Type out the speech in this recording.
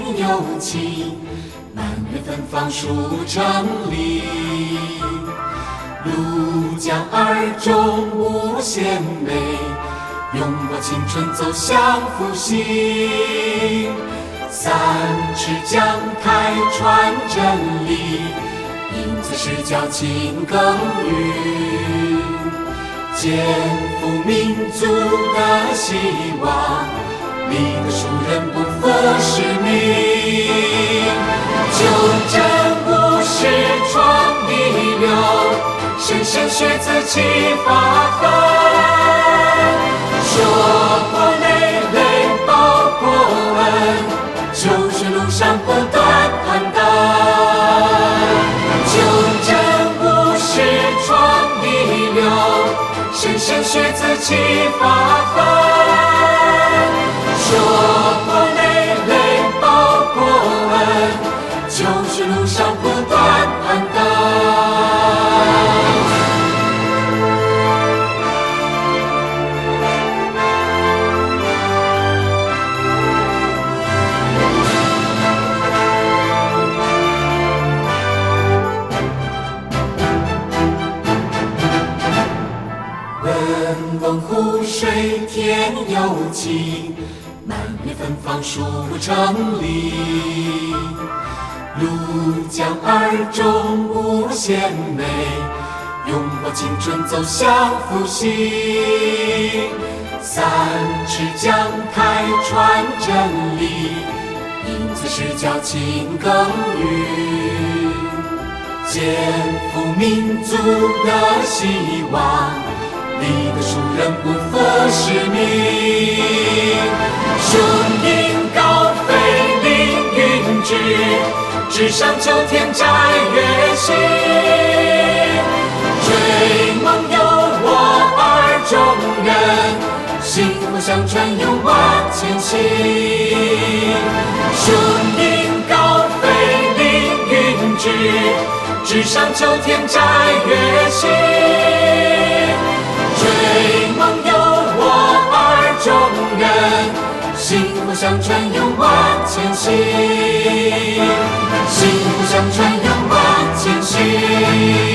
有情，满园芬芳数城里。庐江二中无限美，拥抱青春走向复兴。三尺江台传真理，因此是交情耕耘，肩负民族的希望，立德树人不负使命。九真无视创意流，莘莘学子气发奋。说过累累报过恩，就学路上不断攀登。九真无视创意流，莘莘学子气发奋。说过累累报过恩，就是路上不断攀登。文翁湖水天有情，满园芬芳数城里。庐江二中无限美，拥抱青春走向复兴。三尺江台传真理，因此是交情耕耘，肩负民族的希望，立德树人不负使命。雄鹰高飞凌云志，直上九天摘月星。追梦有我二中人，薪火相传永往前行。雄鹰高飞凌云志，直上九天摘月星。追梦有我二中人，薪火相传永往前行。薪火相传永往前行。